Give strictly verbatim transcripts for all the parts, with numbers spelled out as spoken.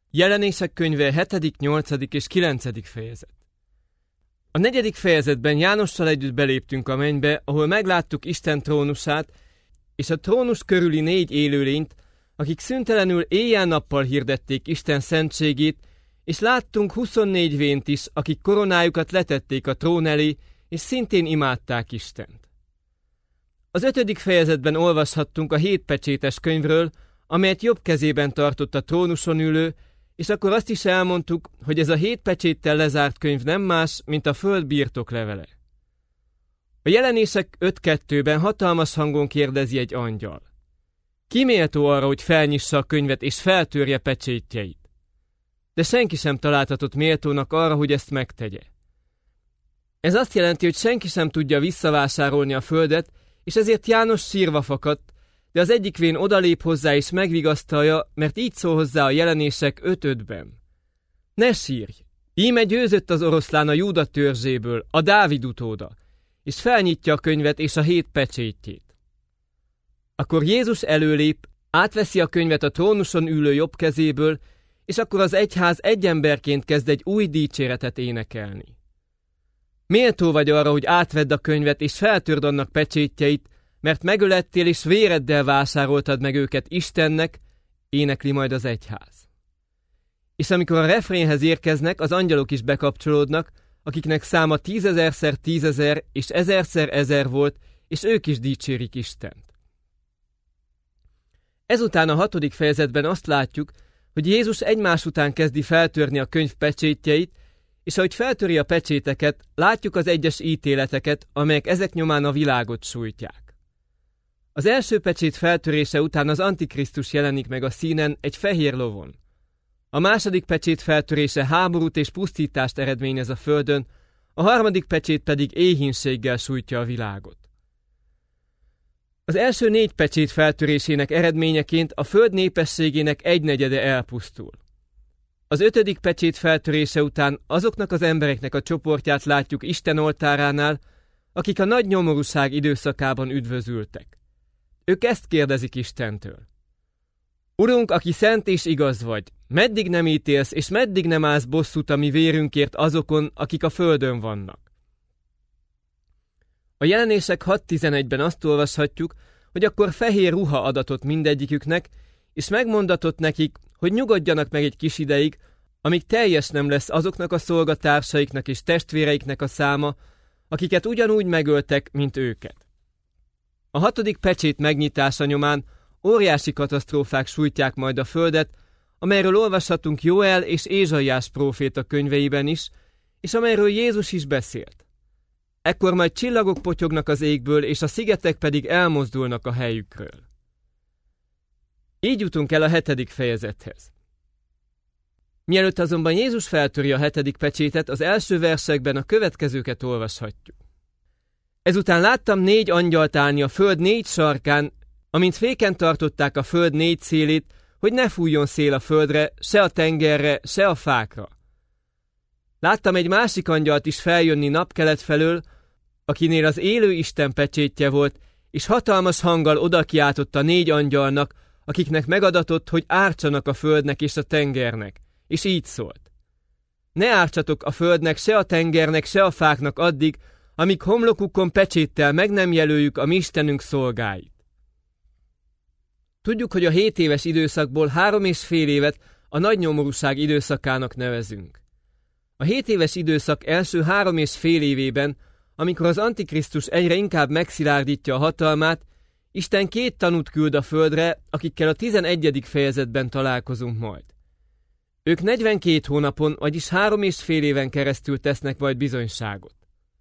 Jelenések könyve hetedik, nyolcadik és kilencedik fejezet. A negyedik fejezetben Jánossal együtt beléptünk a mennybe, ahol megláttuk Isten trónusát, és a trónus körüli négy élőlényt, akik szüntelenül éjjel-nappal hirdették Isten szentségét, és láttunk huszonnégy vént is, akik koronájukat letették a trón elé, és szintén imádták Istent. Az ötödik fejezetben olvashattunk a hét pecsétes könyvről, amelyet jobb kezében tartott a trónuson ülő, és akkor azt is elmondtuk, hogy ez a hét pecséttel lezárt könyv nem más, mint a föld birtoklevele. A Jelenések öt kettőben hatalmas hangon kérdezi egy angyal: ki méltó arra, hogy felnyissa a könyvet és feltörje pecsétjeit? De senki sem találtatott méltónak arra, hogy ezt megtegye. Ez azt jelenti, hogy senki sem tudja visszavásárolni a földet, és ezért János sírva fakadt, de az egyik vén odalép hozzá és megvigasztalja, mert így szól hozzá a Jelenések öt ötben. Ne sírj! Íme győzött az oroszlán a Júda törzséből, a Dávid utóda, és felnyitja a könyvet és a hét pecsétjét. Akkor Jézus előlép, átveszi a könyvet a trónuson ülő jobb kezéből, és akkor az egyház egy emberként kezd egy új dicséretet énekelni. Méltó vagy arra, hogy átvedd a könyvet és feltörd annak pecsétjeit, mert megölettél és véreddel vásároltad meg őket Istennek, énekli majd az egyház. És amikor a refrénhez érkeznek, az angyalok is bekapcsolódnak, akiknek száma tízezerszer tízezer és ezerszer ezer volt, és ők is dicsérik Istent. Ezután a hatodik fejezetben azt látjuk, hogy Jézus egymás után kezdi feltörni a könyv pecsétjeit, és ahogy feltöri a pecséteket, látjuk az egyes ítéleteket, amelyek ezek nyomán a világot sújtják. Az első pecsét feltörése után az Antikrisztus jelenik meg a színen egy fehér lovon. A második pecsét feltörése háborút és pusztítást eredményez a földön, a harmadik pecsét pedig éhínséggel sújtja a világot. Az első négy pecsét feltörésének eredményeként a föld népességének egynegyede elpusztul. Az ötödik pecsét feltörése után azoknak az embereknek a csoportját látjuk Isten oltáránál, akik a nagy nyomorúság időszakában üdvözültek. Ők ezt kérdezik Istentől: Urunk, aki szent és igaz vagy, meddig nem ítélsz, és meddig nem állsz bosszút a mi vérünkért azokon, akik a földön vannak? A Jelenések hat tizenegyben azt olvashatjuk, hogy akkor fehér ruha adatott mindegyiküknek, és megmondatott nekik, hogy nyugodjanak meg egy kis ideig, amíg teljes nem lesz azoknak a szolgatársaiknak és testvéreiknek a száma, akiket ugyanúgy megöltek, mint őket. A hatodik pecsét megnyitása nyomán óriási katasztrófák sújtják majd a földet, amelyről olvashatunk Jóel és Ézsaiás próféta könyveiben is, és amelyről Jézus is beszélt. Ekkor majd csillagok potyognak az égből, és a szigetek pedig elmozdulnak a helyükről. Így jutunk el a hetedik fejezethez. Mielőtt azonban Jézus feltöri a hetedik pecsétet, az első versekben a következőket olvashatjuk. Ezután láttam négy angyalt állni a föld négy sarkán, amint féken tartották a föld négy szélét, hogy ne fújjon szél a földre, se a tengerre, se a fákra. Láttam egy másik angyalt is feljönni napkelet felől, akinél az élő Isten pecsétje volt, és hatalmas hanggal odakiáltott a négy angyalnak, akiknek megadatott, hogy ártsanak a földnek és a tengernek, és így szólt: Ne ártsatok a földnek, se a tengernek, se a fáknak addig, amíg homlokukon pecséttel meg nem jelöljük a mi Istenünk szolgáit. Tudjuk, hogy a hét éves időszakból három és fél évet a nagy nyomorúság időszakának nevezünk. A hét éves időszak első három és fél évében, amikor az Antikrisztus egyre inkább megszilárdítja a hatalmát, Isten két tanút küld a földre, akikkel a tizenegyedik fejezetben találkozunk majd. Ők negyvenkét hónapon, vagyis három és fél éven keresztül tesznek majd bizonyságot.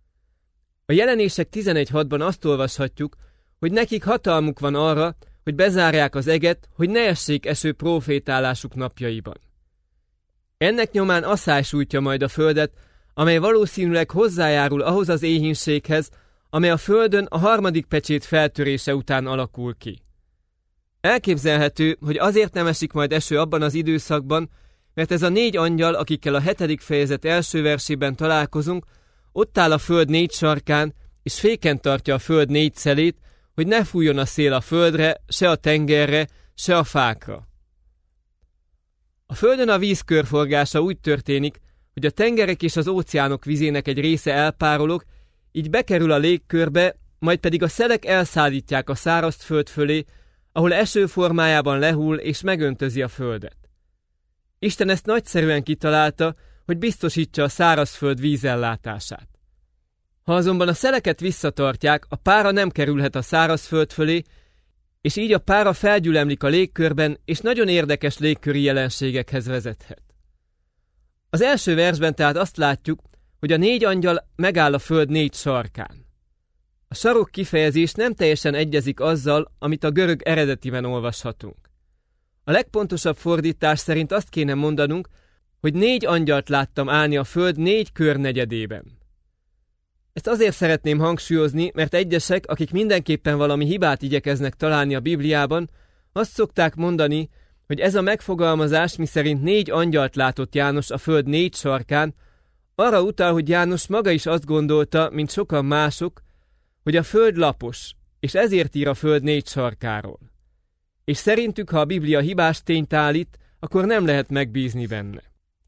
A Jelenések tizenegy hatban azt olvashatjuk, hogy nekik hatalmuk van arra, hogy bezárják az eget, hogy ne essék eső prófétálásuk napjaiban. Ennek nyomán asszály sújtja majd a földet, amely valószínűleg hozzájárul ahhoz az éhínséghez, amely a földön a harmadik pecsét feltörése után alakul ki. Elképzelhető, hogy azért nem esik majd eső abban az időszakban, mert ez a négy angyal, akikkel a hetedik fejezet első versében találkozunk, ott áll a föld négy sarkán, és féken tartja a föld négy szelét, hogy ne fújjon a szél a földre, se a tengerre, se a fákra. A Földön a víz körforgása úgy történik, hogy a tengerek és az óceánok vizének egy része elpárolog, így bekerül a légkörbe, majd pedig a szelek elszállítják a szárazföld fölé, ahol eső formájában lehull és megöntözi a földet. Isten ezt nagyszerűen kitalálta, hogy biztosítsa a szárazföld vízellátását. Ha azonban a szeleket visszatartják, a pára nem kerülhet a szárazföld fölé, és így a pára felgyülemlik a légkörben, és nagyon érdekes légköri jelenségekhez vezethet. Az első versben tehát azt látjuk, hogy a négy angyal megáll a föld négy sarkán. A sarok kifejezés nem teljesen egyezik azzal, amit a görög eredetiben olvashatunk. A legpontosabb fordítás szerint azt kéne mondanunk, hogy négy angyalt láttam állni a föld négy körnegyedében. Ezt azért szeretném hangsúlyozni, mert egyesek, akik mindenképpen valami hibát igyekeznek találni a Bibliában, azt szokták mondani, hogy ez a megfogalmazás, miszerint négy angyalt látott János a föld négy sarkán, arra utal, hogy János maga is azt gondolta, mint sokan mások, hogy a föld lapos, és ezért ír a föld négy sarkáról. És szerintük, ha a Biblia hibás tényt állít, akkor nem lehet megbízni benne.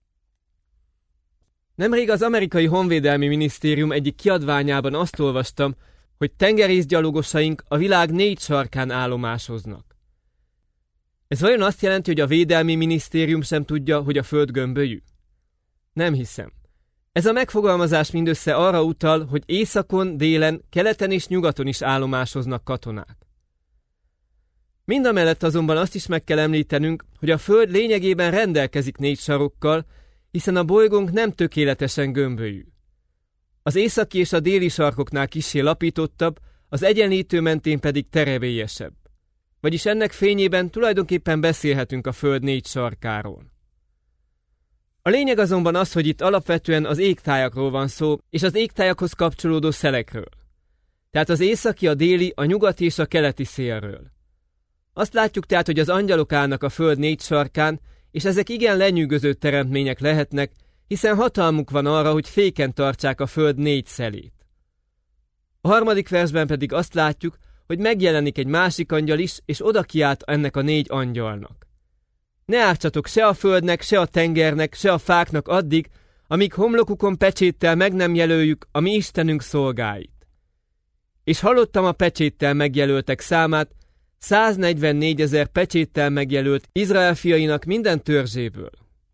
Nemrég az amerikai honvédelmi minisztérium egyik kiadványában azt olvastam, hogy tengerészgyalogosaink a világ négy sarkán állomásoznak. Ez vajon azt jelenti, hogy a védelmi minisztérium sem tudja, hogy a föld gömbölyű? Nem hiszem. Ez a megfogalmazás mindössze arra utal, hogy északon, délen, keleten és nyugaton is állomásoznak katonák. Mindamellett azonban azt is meg kell említenünk, hogy a föld lényegében rendelkezik négy sarokkal, hiszen a bolygónk nem tökéletesen gömbölyű. Az északi és a déli sarkoknál kissé lapítottabb, az egyenlítő mentén pedig terebélyesebb. Vagyis ennek fényében tulajdonképpen beszélhetünk a föld négy sarkáról. A lényeg azonban az, hogy itt alapvetően az égtájakról van szó, és az égtájakhoz kapcsolódó szelekről. Tehát az északi, a déli, a nyugati és a keleti szélről. Azt látjuk tehát, hogy az angyalok állnak a föld négy sarkán, és ezek igen lenyűgöző teremtmények lehetnek, hiszen hatalmuk van arra, hogy féken tartsák a föld négy szelét. A harmadik versben pedig azt látjuk, hogy megjelenik egy másik angyal is, és oda kiált ennek a négy angyalnak. Ne ártsatok se a földnek, se a tengernek, se a fáknak addig, amíg homlokukon pecséttel meg nem jelöljük a mi Istenünk szolgáit. És hallottam a pecséttel megjelöltek számát, száznegyvennégyezer pecséttel megjelölt Izrael fiainak minden törzséből.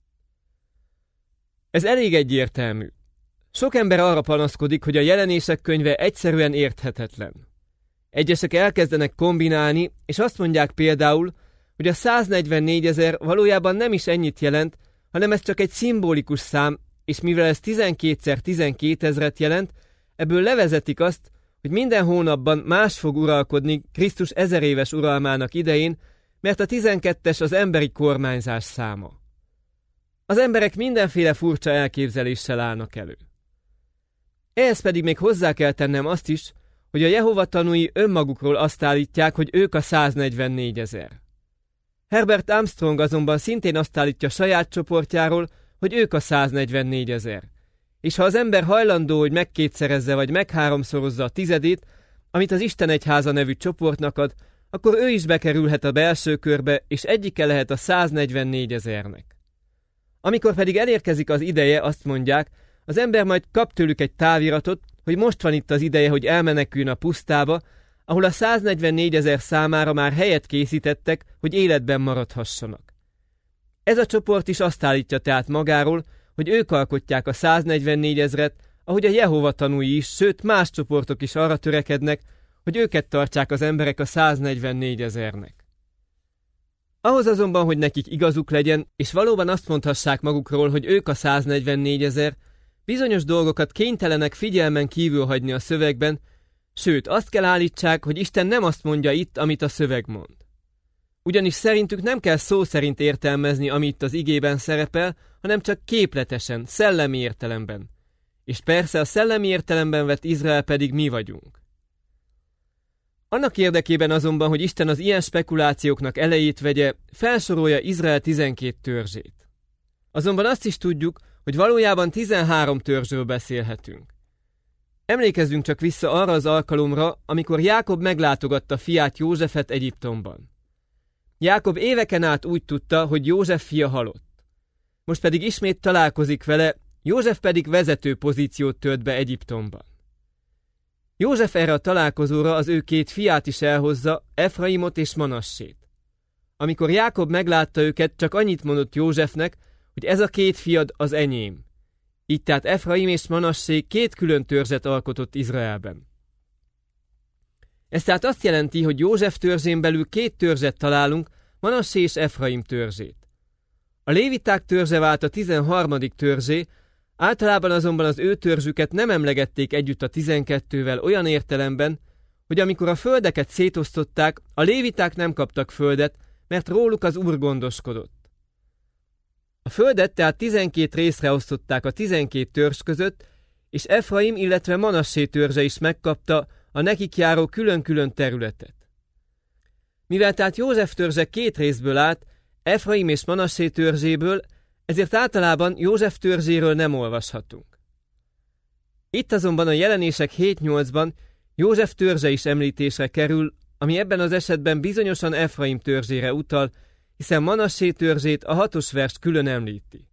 Ez elég egyértelmű. Sok ember arra panaszkodik, hogy a Jelenések könyve egyszerűen érthetetlen. Egyesek elkezdenek kombinálni, és azt mondják például, hogy a száznegyvennégyezer valójában nem is ennyit jelent, hanem ez csak egy szimbolikus szám, és mivel ez tizenkétszer tizenkétezret jelent, ebből levezetik azt, hogy minden hónapban más fog uralkodni Krisztus ezeréves uralmának idején, mert a tizenkettes az emberi kormányzás száma. Az emberek mindenféle furcsa elképzeléssel állnak elő. Ehhez pedig még hozzá kell tennem azt is, hogy a Jehova tanúi önmagukról azt állítják, hogy ők a száznegyvennégyezer. Herbert Armstrong azonban szintén azt állítja saját csoportjáról, hogy ők a száznegyvennégyezer. És ha az ember hajlandó, hogy megkétszerezze vagy megháromszorozza a tizedét, amit az Isten Egyháza nevű csoportnak ad, akkor ő is bekerülhet a belső körbe, és egyike lehet a száznegyvennégyezernek. Amikor pedig elérkezik az ideje, azt mondják, az ember majd kap tőlük egy táviratot, hogy most van itt az ideje, hogy elmeneküljön a pusztába, ahol a száznegyvennégyezer számára már helyet készítettek, hogy életben maradhassanak. Ez a csoport is azt állítja tehát magáról, hogy ők alkotják a száznegyvennégyezret, ahogy a Jehova tanúi is, sőt más csoportok is arra törekednek, hogy őket tartsák az emberek a száznegyvennégyezernek. Ahhoz azonban, hogy nekik igazuk legyen, és valóban azt mondhassák magukról, hogy ők a száznegyvennégyezer, bizonyos dolgokat kénytelenek figyelmen kívül hagyni a szövegben, sőt azt kell állítsák, hogy Isten nem azt mondja itt, amit a szöveg mond. Ugyanis szerintük nem kell szó szerint értelmezni, ami itt az igében szerepel, hanem csak képletesen, szellemi értelemben. És persze a szellemi értelemben vett Izrael pedig mi vagyunk. Annak érdekében azonban, hogy Isten az ilyen spekulációknak elejét vegye, felsorolja Izrael tizenkét törzsét. Azonban azt is tudjuk, hogy valójában tizenhárom törzsről beszélhetünk. Emlékezzünk csak vissza arra az alkalomra, amikor Jákob meglátogatta fiát Józsefet Egyiptomban. Jákob éveken át úgy tudta, hogy József fia halott. most pedig ismét találkozik vele, József pedig vezető pozíciót tölt be Egyiptomban. József erre a találkozóra az ő két fiát is elhozza, Efraimot és Manassét. Amikor Jákob meglátta őket, csak annyit mondott Józsefnek, hogy ez a két fiad az enyém. Így tehát Efraim és Manassé két külön törzset alkotott Izraelben. Ez tehát azt jelenti, hogy József törzsén belül két törzset találunk, Manassé és Efraim törzsét. A léviták törzse vált a tizenharmadik törzsé, általában azonban az ő törzsüket nem emlegették együtt a tizenkettővel olyan értelemben, hogy amikor a földeket szétosztották, a léviták nem kaptak földet, mert róluk az Úr gondoskodott. A földet tehát tizenkét részre osztották a tizenkét törzs között, és Efraim, illetve Manassé törzse is megkapta a nekik járó külön-külön területet. Mivel tehát József törzse két részből állt, Efraim és Manassé törzséből, ezért általában József törzséről nem olvashatunk. Itt azonban a Jelenések hét nyolcban József törzse is említésre kerül, ami ebben az esetben bizonyosan Efraim törzsére utal, hiszen Manassé törzsét a hatos vers külön említi.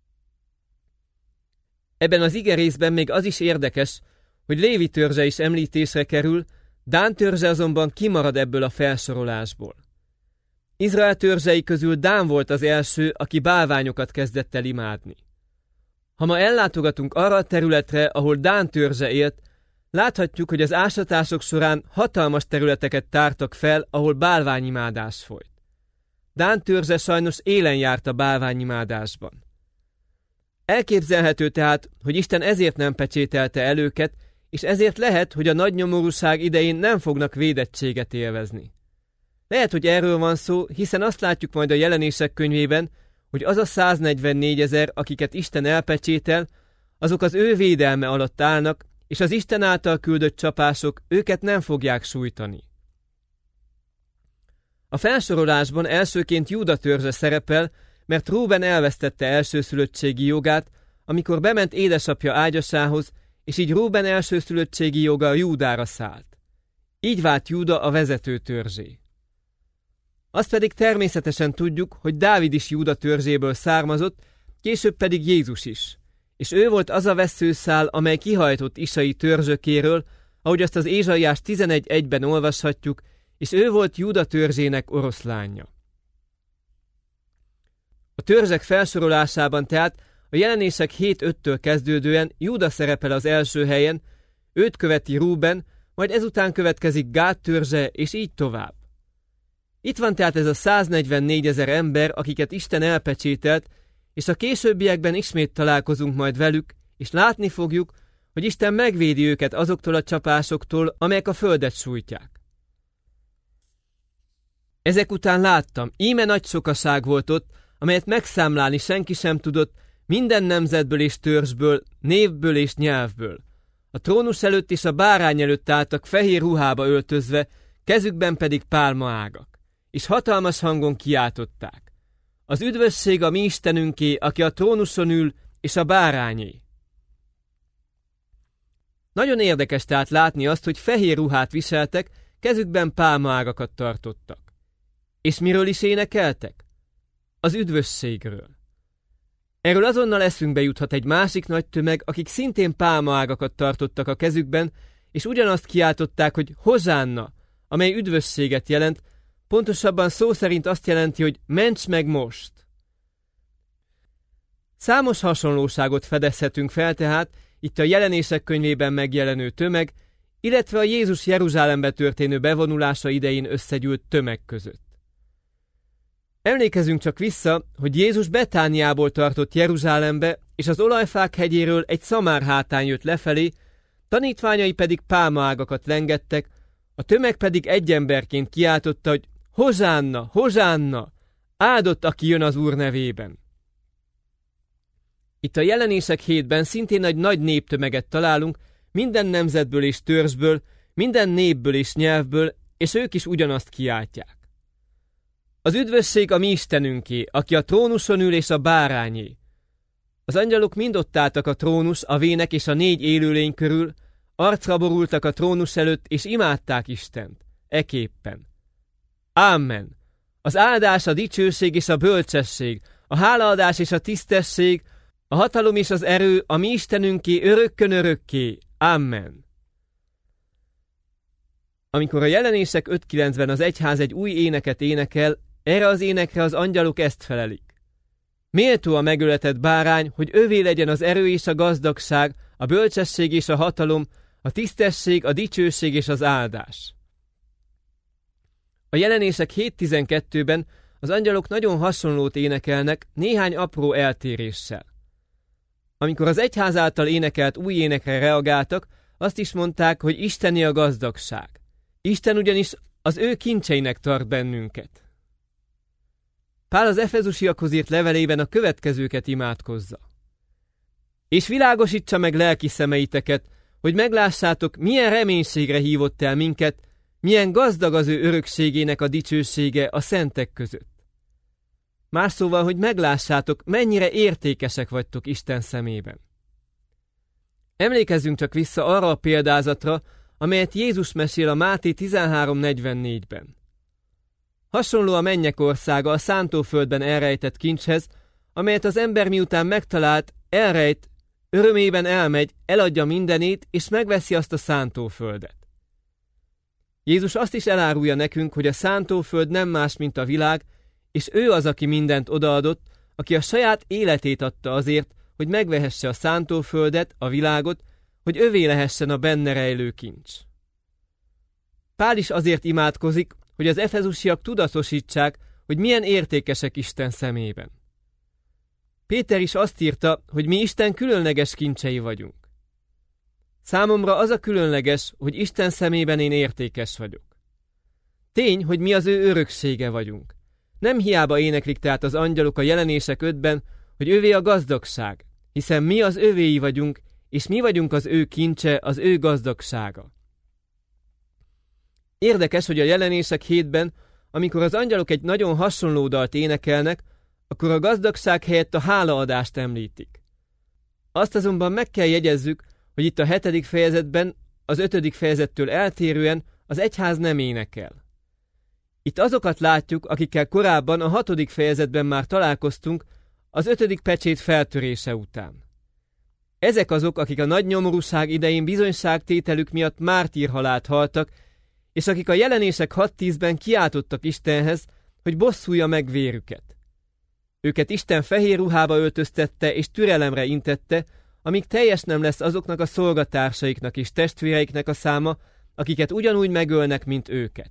Ebben az igerészben még az is érdekes, hogy Lévi törzse is említésre kerül, Dán törzse azonban kimarad ebből a felsorolásból. Izrael törzsei közül Dán volt az első, aki bálványokat kezdett el imádni. Ha ma ellátogatunk arra a területre, ahol Dán törzse élt, láthatjuk, hogy az ásatások során hatalmas területeket tártak fel, ahol bálványimádás folyt. Dán törzse sajnos élen járt a bálványimádásban. Elképzelhető tehát, hogy Isten ezért nem pecsételte el őket, és ezért lehet, hogy a nagy nyomorúság idején nem fognak védettséget élvezni. Lehet, hogy erről van szó, hiszen azt látjuk majd a Jelenések könyvében, hogy az a száznegyvennégyezer, akiket Isten elpecsétel, azok az ő védelme alatt állnak, és az Isten által küldött csapások őket nem fogják sújtani. A felsorolásban elsőként Júda törzse szerepel, mert Rúben elvesztette elsőszülöttségi jogát, amikor bement édesapja ágyasához, és így Rúben elsőszülöttségi joga Júdára szállt. Így vált Júda a vezető törzsé. Azt pedig természetesen tudjuk, hogy Dávid is Júda törzséből származott, később pedig Jézus is. És ő volt az a vesszőszál, amely kihajtott Isai törzsökéről, ahogy azt az Ézsaiás tizenegy egyben olvashatjuk, és ő volt Júda törzsének oroszlánja. A törzsek felsorolásában tehát a Jelenések hét öttől kezdődően Júda szerepel az első helyen, őt követi Rúben, majd ezután következik Gád törzse, és így tovább. Itt van tehát ez a száznegyvennégyezer ember, akiket Isten elpecsételt, és a későbbiekben ismét találkozunk majd velük, és látni fogjuk, hogy Isten megvédi őket azoktól a csapásoktól, amelyek a földet sújtják. Ezek után láttam, íme nagy sokaság volt ott, amelyet megszámlálni senki sem tudott, minden nemzetből és törzsből, névből és nyelvből. A trónus előtt és a bárány előtt álltak fehér ruhába öltözve, kezükben pedig pálmaágak, és hatalmas hangon kiáltották: az üdvösség a mi Istenünké, aki a trónuson ül, és a bárányé. Nagyon érdekes tehát látni azt, hogy fehér ruhát viseltek, kezükben pálmaágakat tartottak. És miről is énekeltek? Az üdvösségről. Erről azonnal eszünkbe juthat egy másik nagy tömeg, akik szintén pálmaágakat tartottak a kezükben, és ugyanazt kiáltották, hogy hozánna, amely üdvösséget jelent, pontosabban szó szerint azt jelenti, hogy ments meg most. Számos hasonlóságot fedezhetünk fel tehát itt a Jelenések könyvében megjelenő tömeg, illetve a Jézus Jeruzsálembe történő bevonulása idején összegyűlt tömeg között. Emlékezzünk csak vissza, hogy Jézus Betániából tartott Jeruzsálembe, és az Olajfák hegyéről egy szamár hátán jött lefelé, tanítványai pedig pálmaágakat lengettek, a tömeg pedig egy emberként kiáltotta, hogy hozánna, hozánna, áldott, aki jön az Úr nevében. Itt a Jelenések hétben szintén egy nagy néptömeget találunk, minden nemzetből és törzsből, minden népből és nyelvből, és ők is ugyanazt kiáltják. Az üdvösség a mi Istenünké, aki a trónuson ül és a bárányé. Az angyalok mind ott álltak a trónus, a vének és a négy élőlény körül, arcra borultak a trónus előtt, és imádták Istent, eképpen. Ámen! Az áldás, a dicsőség és a bölcsesség, a hálaadás és a tisztesség, a hatalom és az erő a mi Istenünké örökkön örökké. Amen. Amikor a Jelenések öt kilencben az egyház egy új éneket énekel, erre az énekre az angyalok ezt felelik. Méltó a megöletett bárány, hogy övé legyen az erő és a gazdagság, a bölcsesség és a hatalom, a tisztesség, a dicsőség és az áldás. A Jelenések hét tizenkettőben az angyalok nagyon hasonlót énekelnek, néhány apró eltéréssel. Amikor az egyház által énekelt új énekre reagáltak, azt is mondták, hogy isteni a gazdagság. Isten ugyanis az ő kincseinek tart bennünket. Pál az efezusiakhoz írt levelében a következőket imádkozza. És világosítsa meg lelki szemeiteket, hogy meglássátok, milyen reménységre hívott el minket, milyen gazdag az ő örökségének a dicsősége a szentek között. Más szóval, hogy meglássátok, mennyire értékesek vagytok Isten szemében. Emlékezzünk csak vissza arra a példázatra, amelyet Jézus mesél a Máté tizenhárom negyvennégyben. Hasonló a mennyek országa a szántóföldben elrejtett kincshez, amelyet az ember miután megtalált, elrejt, örömében elmegy, eladja mindenét, és megveszi azt a szántóföldet. Jézus azt is elárulja nekünk, hogy a szántóföld nem más, mint a világ, és ő az, aki mindent odaadott, aki a saját életét adta azért, hogy megvehesse a szántóföldet, a világot, hogy övé lehessen a benne rejlő kincs. Pál is azért imádkozik, hogy az efezusiak tudatosítsák, hogy milyen értékesek Isten szemében. Péter is azt írta, hogy mi Isten különleges kincsei vagyunk. Számomra az a különleges, hogy Isten szemében én értékes vagyok. Tény, hogy mi az ő öröksége vagyunk. Nem hiába éneklik tehát az angyalok a Jelenések ötben, hogy ővé a gazdagság, hiszen mi az övéi vagyunk, és mi vagyunk az ő kincse, az ő gazdagsága. Érdekes, hogy a Jelenések hétben, amikor az angyalok egy nagyon hasonló dalt énekelnek, akkor a gazdagság helyett a hálaadást említik. Azt azonban meg kell jegyezzük, hogy itt a hetedik fejezetben, az ötödik fejezettől eltérően az egyház nem énekel. Itt azokat látjuk, akikkel korábban a hatodik fejezetben már találkoztunk, az ötödik pecsét feltörése után. Ezek azok, akik a nagy nyomorúság idején bizonyságtételük miatt mártírhalált haltak, és akik a Jelenések hat tízben kiáltottak Istenhez, hogy bosszulja meg vérüket. Őket Isten fehér ruhába öltöztette és türelemre intette, amíg teljes nem lesz azoknak a szolgatársaiknak és testvéreiknek a száma, akiket ugyanúgy megölnek, mint őket.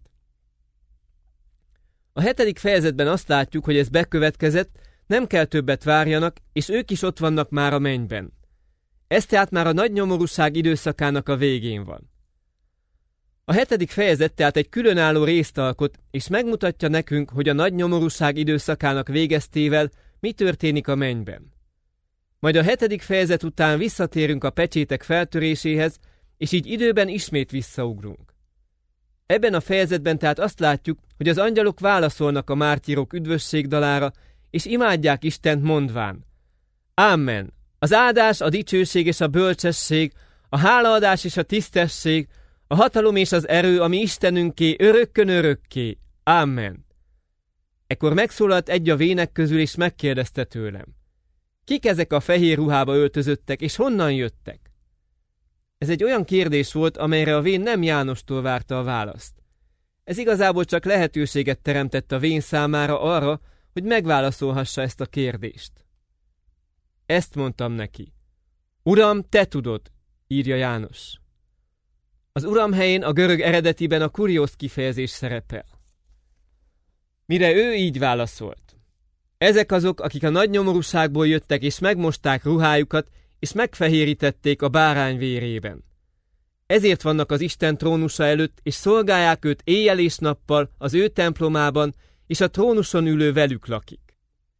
A hetedik fejezetben azt látjuk, hogy ez bekövetkezett, nem kell többet várjanak, és ők is ott vannak már a mennyben. Ez tehát már a nagy nyomorúság időszakának a végén van. A hetedik fejezet tehát egy különálló részt alkot, és megmutatja nekünk, hogy a nagy nyomorúság időszakának végeztével mi történik a mennyben. Majd a hetedik fejezet után visszatérünk a pecsétek feltöréséhez, és így időben ismét visszaugrunk. Ebben a fejezetben tehát azt látjuk, hogy az angyalok válaszolnak a mártírok üdvösségdalára, és imádják Istent mondván: Amen! Az áldás, a dicsőség és a bölcsesség, a hálaadás és a tisztesség, a hatalom és az erő, ami Istenünké örökkön örökké. Amen! Ekkor megszólalt egy a vének közül, és megkérdezte tőlem: Kik ezek a fehér ruhába öltözöttek, és honnan jöttek? Ez egy olyan kérdés volt, amelyre a vén nem Jánostól várta a választ. Ez igazából csak lehetőséget teremtett a vén számára arra, hogy megválaszolhassa ezt a kérdést. Ezt mondtam neki: Uram, te tudod, írja János. Az Uram helyén a görög eredetiben a kuriósz kifejezés szerepel. Mire ő így válaszolt: Ezek azok, akik a nagy nyomorúságból jöttek, és megmosták ruhájukat, és megfehérítették a bárány vérében. Ezért vannak az Isten trónusa előtt, és szolgálják őt éjjel és nappal az ő templomában, és a trónuson ülő velük lakik.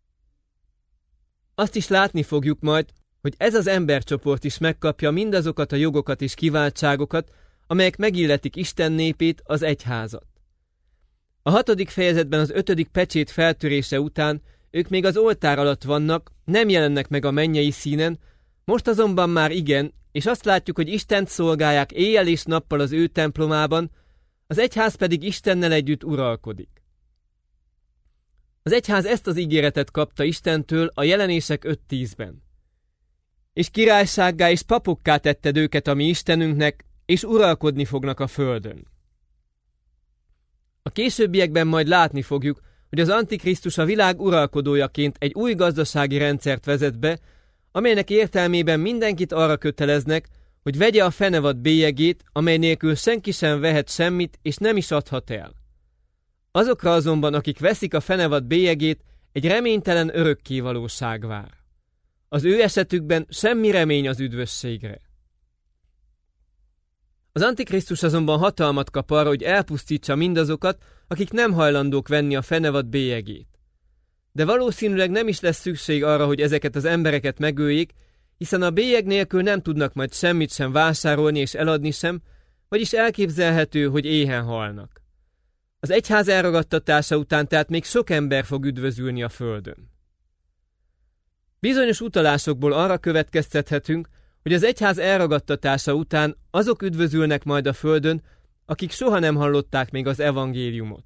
Azt is látni fogjuk majd, hogy ez az embercsoport is megkapja mindazokat a jogokat és kiváltságokat, amelyek megilletik Isten népét, az egyházat. A hatodik fejezetben az ötödik pecsét feltörése után ők még az oltár alatt vannak, nem jelennek meg a mennyei színen, most azonban már igen, és azt látjuk, hogy Istent szolgálják éjjel és nappal az ő templomában, az egyház pedig Istennel együtt uralkodik. Az egyház ezt az ígéretet kapta Istentől a Jelenések öt tízben. És királysággá és papokká tetted őket a mi Istenünknek, és uralkodni fognak a földön. A későbbiekben majd látni fogjuk, hogy az Antikrisztus a világ uralkodójaként egy új gazdasági rendszert vezet be, amelynek értelmében mindenkit arra köteleznek, hogy vegye a fenevad bélyegét, amely nélkül senki sem vehet semmit, és nem is adhat el. Azokra azonban, akik veszik a fenevad bélyegét, egy reménytelen örökkévalóság vár. Az ő esetükben semmi remény az üdvösségre. Az Antikrisztus azonban hatalmat kap arra, hogy elpusztítsa mindazokat, akik nem hajlandók venni a fenevad bélyegét. De valószínűleg nem is lesz szükség arra, hogy ezeket az embereket megöljék, hiszen a bélyeg nélkül nem tudnak majd semmit sem vásárolni és eladni sem, vagyis elképzelhető, hogy éhen halnak. Az egyház elragadtatása után tehát még sok ember fog üdvözülni a földön. Bizonyos utalásokból arra következtethetünk, hogy az egyház elragadtatása után azok üdvözülnek majd a földön, akik soha nem hallották még az evangéliumot.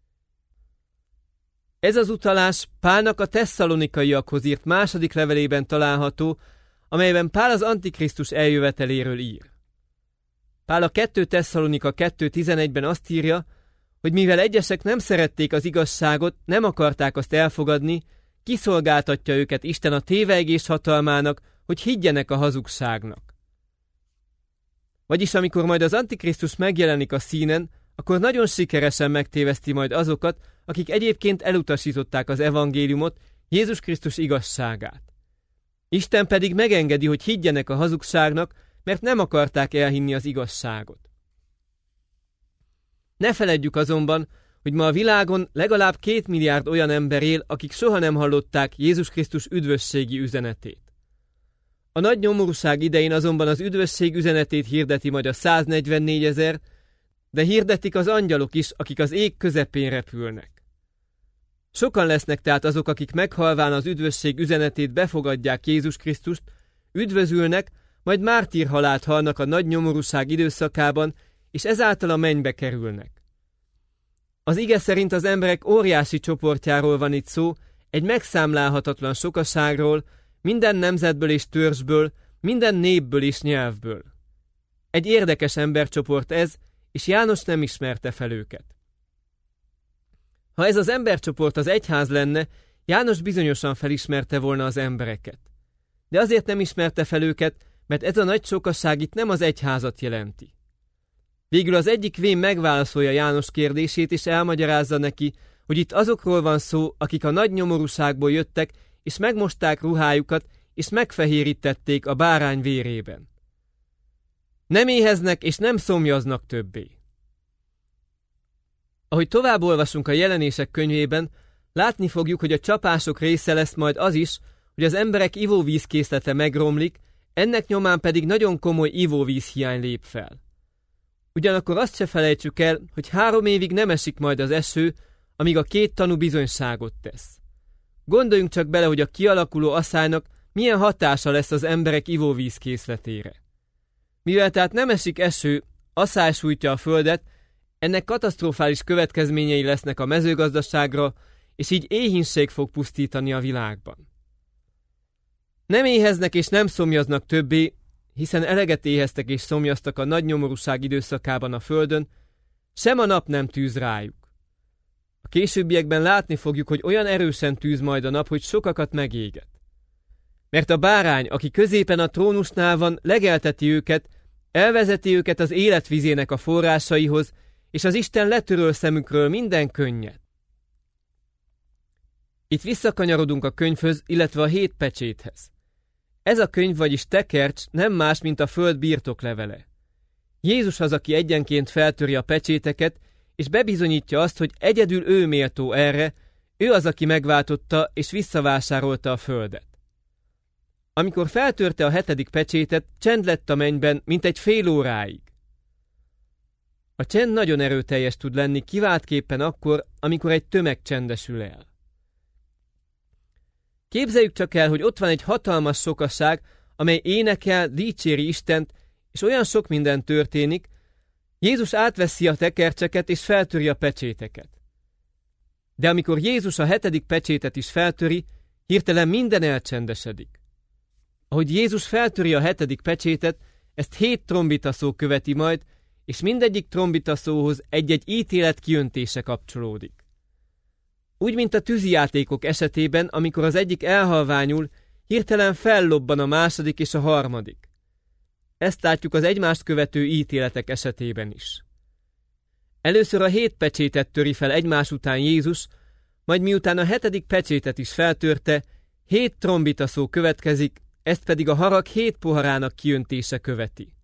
Ez az utalás Pálnak a tesszalonikaiakhoz írt második levelében található, amelyben Pál az Antikrisztus eljöveteléről ír. Pál a kettő Tesszalonika kettő tizenegyben azt írja, hogy mivel egyesek nem szerették az igazságot, nem akarták azt elfogadni, kiszolgáltatja őket Isten a tévegés hatalmának, hogy higgyenek a hazugságnak. Vagyis amikor majd az Antikrisztus megjelenik a színen, akkor nagyon sikeresen megtéveszti majd azokat, akik egyébként elutasították az evangéliumot, Jézus Krisztus igazságát. Isten pedig megengedi, hogy higgyenek a hazugságnak, mert nem akarták elhinni az igazságot. Ne feledjük azonban, hogy ma a világon legalább két milliárd olyan ember él, akik soha nem hallották Jézus Krisztus üdvösségi üzenetét. A nagy nyomorúság idején azonban az üdvösség üzenetét hirdeti majd a száznegyvennégyezer, de hirdetik az angyalok is, akik az ég közepén repülnek. Sokan lesznek tehát azok, akik meghalván az üdvösség üzenetét befogadják Jézus Krisztust, üdvözülnek, majd mártírhalált halnak a nagy nyomorúság időszakában, és ezáltal a mennybe kerülnek. Az ige szerint az emberek óriási csoportjáról van itt szó, egy megszámlálhatatlan sokaságról, minden nemzetből és törzsből, minden népből és nyelvből. Egy érdekes embercsoport ez, és János nem ismerte fel őket. Ha ez az embercsoport az egyház lenne, János bizonyosan felismerte volna az embereket. De azért nem ismerte fel őket, mert ez a nagy sokaság itt nem az egyházat jelenti. Végül az egyik vén megválaszolja János kérdését, és elmagyarázza neki, hogy itt azokról van szó, akik a nagy nyomorúságból jöttek, és megmosták ruhájukat, és megfehérítették a bárány vérében. Nem éheznek, és nem szomjaznak többé. Ahogy tovább olvasunk a Jelenések könyvében, látni fogjuk, hogy a csapások része lesz majd az is, hogy az emberek ivóvízkészlete megromlik, ennek nyomán pedig nagyon komoly ivóvízhiány lép fel. Ugyanakkor azt se felejtsük el, hogy három évig nem esik majd az eső, amíg a két tanú bizonyságot tesz. Gondoljunk csak bele, hogy a kialakuló aszálynak milyen hatása lesz az emberek ivóvízkészletére. Mivel tehát nem esik eső, aszály sújtja a földet, ennek katasztrofális következményei lesznek a mezőgazdaságra, és így éhínség fog pusztítani a világban. Nem éheznek és nem szomjaznak többé, hiszen eleget éheztek és szomjaztak a nagy nyomorúság időszakában a földön, sem a nap nem tűz rájuk. A későbbiekben látni fogjuk, hogy olyan erősen tűz majd a nap, hogy sokakat megéget. Mert a bárány, aki középen a trónusnál van, legelteti őket, elvezeti őket az életvizének a forrásaihoz, és az Isten letöröl szemükről minden könnyet. Itt visszakanyarodunk a könyvhöz, illetve a hét pecséthez. Ez a könyv, vagyis tekercs nem más, mint a föld birtoklevele. Jézus az, aki egyenként feltöri a pecséteket, és bebizonyítja azt, hogy egyedül ő méltó erre, ő az, aki megváltotta és visszavásárolta a földet. Amikor feltörte a hetedik pecsétet, csend lett a mennyben, mint egy fél óráig. A csend nagyon erőteljes tud lenni, kiváltképpen akkor, amikor egy tömeg csendesül el. Képzeljük csak el, hogy ott van egy hatalmas sokaság, amely énekel, dicséri Istent, és olyan sok minden történik, Jézus átveszi a tekercseket és feltöri a pecséteket. De amikor Jézus a hetedik pecsétet is feltöri, hirtelen minden elcsendesedik. Ahogy Jézus feltöri a hetedik pecsétet, ezt hét trombitaszó követi majd, és mindegyik trombitaszóhoz egy-egy ítélet kiöntése kapcsolódik. Úgy, mint a tűzijátékok esetében, amikor az egyik elhalványul, hirtelen fellobban a második és a harmadik. Ezt látjuk az egymást követő ítéletek esetében is. Először a hét pecsétet töri fel egymás után Jézus, majd miután a hetedik pecsétet is feltörte, hét trombitaszó következik, ezt pedig a harag hét poharának kiöntése követi.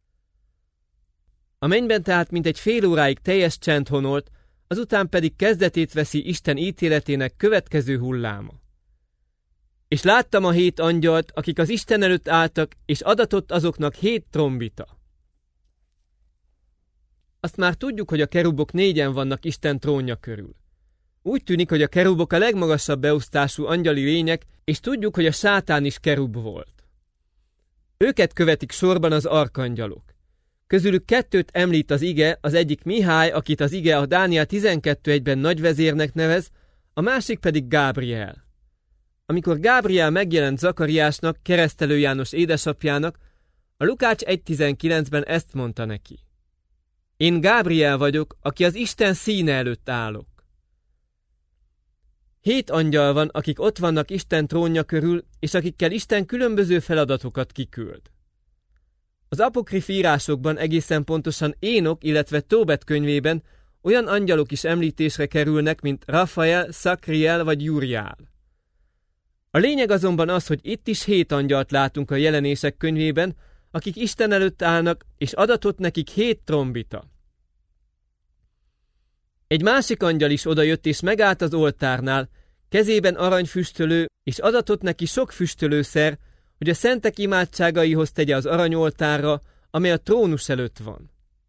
A mennyben tehát mintegy fél óráig teljes csend honolt, azután pedig kezdetét veszi Isten ítéletének következő hulláma. És láttam a hét angyalt, akik az Isten előtt álltak, és adatott azoknak hét trombita. Azt már tudjuk, hogy a kerubok négyen vannak Isten trónja körül. Úgy tűnik, hogy a kerubok a legmagasabb beosztású angyali lények, és tudjuk, hogy a sátán is kerub volt. Őket követik sorban az arkangyalok. Közülük kettőt említ az ige, az egyik Mihály, akit az ige a Dániel tizenkettő egyben nagyvezérnek nevez, a másik pedig Gábriel. Amikor Gábriel megjelent Zakariásnak, Keresztelő János édesapjának, a Lukács egy tizenkilencben ezt mondta neki. Én Gábriel vagyok, aki az Isten színe előtt állok. Hét angyal van, akik ott vannak Isten trónja körül, és akikkel Isten különböző feladatokat kiküld. Az apokrif írásokban egészen pontosan Énok, illetve Tóbet könyvében olyan angyalok is említésre kerülnek, mint Rafael, Szakriel vagy Júriál. A lényeg azonban az, hogy itt is hét angyalt látunk a Jelenések könyvében, akik Isten előtt állnak, és adatott nekik hét trombita. Egy másik angyal is odajött és megállt az oltárnál, kezében aranyfüstölő, és adatott neki sok füstölőszer, hogy a szentek imádságaihoz tegye az aranyoltárra, amely a trónus előtt van.